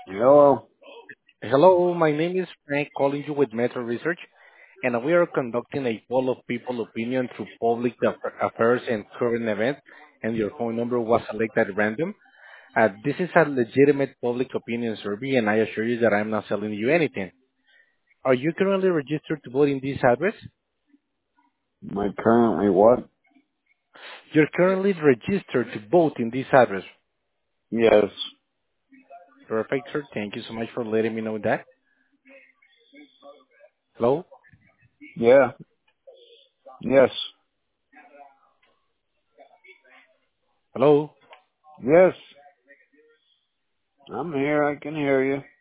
Hello. Hello, my name is Frank, calling you with Metro Research, and we are conducting a poll of people opinion through public affairs and current events, and your phone number was selected at random. This is a legitimate public opinion survey, and I assure you that I'm not selling you anything. Are you currently registered to vote in this address? Am I currently what? You're currently registered to vote in this address. Yes. Perfect, sir. Thank you so much for letting me know that. Hello? Yeah. Yes. Hello? Yes. I'm here. I can hear you.